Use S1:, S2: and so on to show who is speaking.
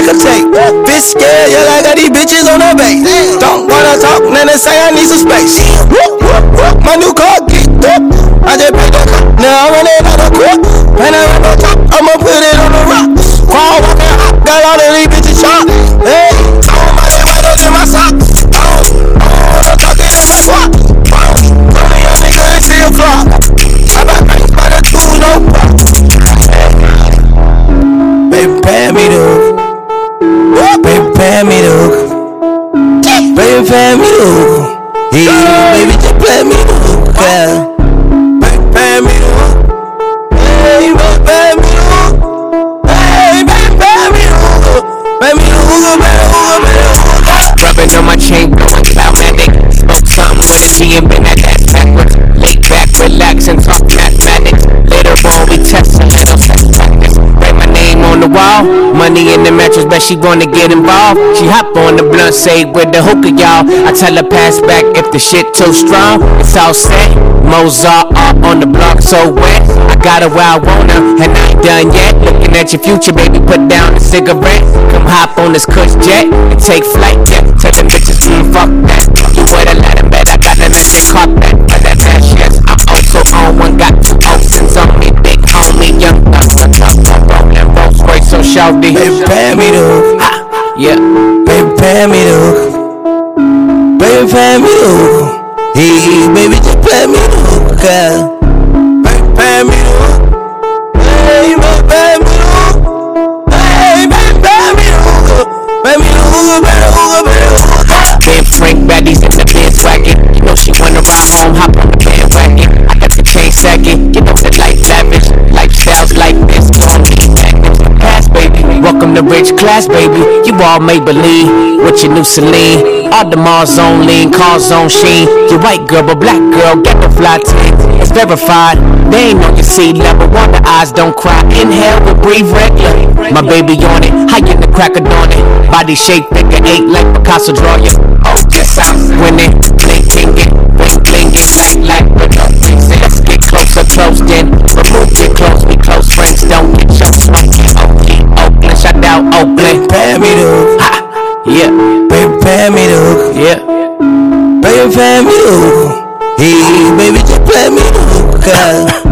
S1: I could take. Bitch scared, yeah, I got these bitches on the base. Don't wanna talk, then they say I need some space. My new car geeked up. I just paid the car, now I'm running out of court. And I run on top, I'ma put it on the rock. Crawl, walking hot, got all of these bitches shot. Hey, all my name right up in my socks. I'm talking in my squat. Only young nigga and still flop. I got things by the two, no pop. Baby, pay me the hook. Baby, pay me the hook. Baby, pay me the hook. Yeah, baby, just play me the hook. Baby, pay me the hook. Hey, baby, pay me the hook. Hey, baby, pay me the hook. Pay me the hook, baby, hook.
S2: Rubbing on my chain, blowing cloudmatic. Smoke something with a G and been at that backwards. Lay back, relax, and talk mathematics. Later on, we test a little sex practice. Write my name on the wall. Money in the mattress, bet she wanna get involved. She hop on the blunt, say with the hookah, y'all. I tell her pass back if the shit too strong. It's all set. Mozart up on the block, so wet. I got her where I want her, and I ain't done yet. Looking at your future, baby, put down the cigarette. Come hop on this cush jet and take flight, yeah. Tell them bitches, fuck that. You would've let them bet I got them and they caught that. But that ass, yes, I'm also on one. Got two options on me, big homie, young thug, rolling Rolls Royce, so shawty.
S1: Baby, pay me the hook.
S2: Yeah.
S1: Baby, pay me the hook. Baby, pay me the hook. Hey, baby, just play me the hook. Baby, pay me the hook. Hey, baby, pay me the hook. Hey, baby, pay me the hook. Pay me the hook, baby, hook, baby, hook.
S2: Ben Frank baddies in the Benz wagon. You know she wanna ride home, hop on the bandwagon. I got the chain sagging, you know the life lavish. Lifestyles like this, gon' be magnets. Pass, baby, welcome to rich class, baby. You all Maybelline with your new Celine. All the Mars on lean, cars on sheen. Your white girl, but black girl, get the fly team. It's verified, they ain't on your sea level. Water eyes don't cry, inhale but breathe regular. My baby on it, high in the crack of dawn it. Body shape, figure eight like Picasso draw you. Oh, yes, I'm winning, blinking it, bling blinging, like with no fixing. Let's get closer, close then. Remove your clothes, we close friends, don't get your smoking. Oakland, shout out Oakland.
S1: Pay me the hook.
S2: Ha, yeah.
S1: Baby, pay me the hook.
S2: Yeah.
S1: Baby, pay me the hook. Hey, baby, just play me the hook.